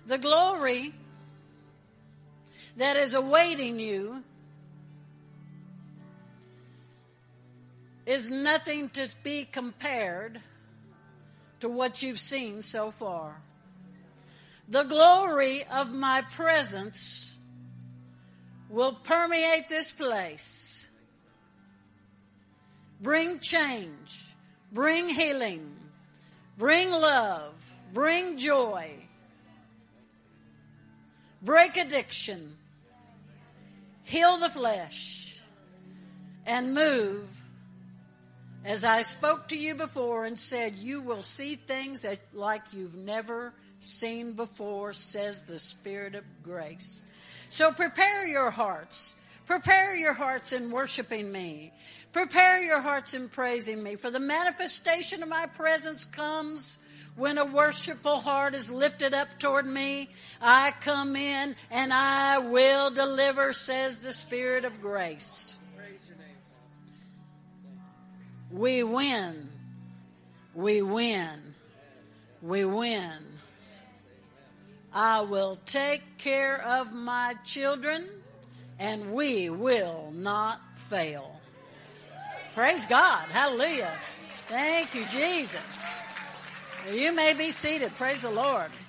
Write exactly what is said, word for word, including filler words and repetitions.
The glory that is awaiting you is nothing to be compared to what you've seen so far. The glory of my presence will permeate this place. Bring change, bring healing, bring love, bring joy, break addiction, heal the flesh, and move. As I spoke to you before and said, you will see things that like you've never seen before, says the Spirit of grace. So prepare your hearts. Prepare your hearts in worshiping me. Prepare your hearts in praising me. For the manifestation of my presence comes when a worshipful heart is lifted up toward me. I come in and I will deliver, says the Spirit of grace. We win. We win. We win. I will take care of my children, and we will not fail. Praise God. Hallelujah. Thank you, Jesus. You may be seated. Praise the Lord.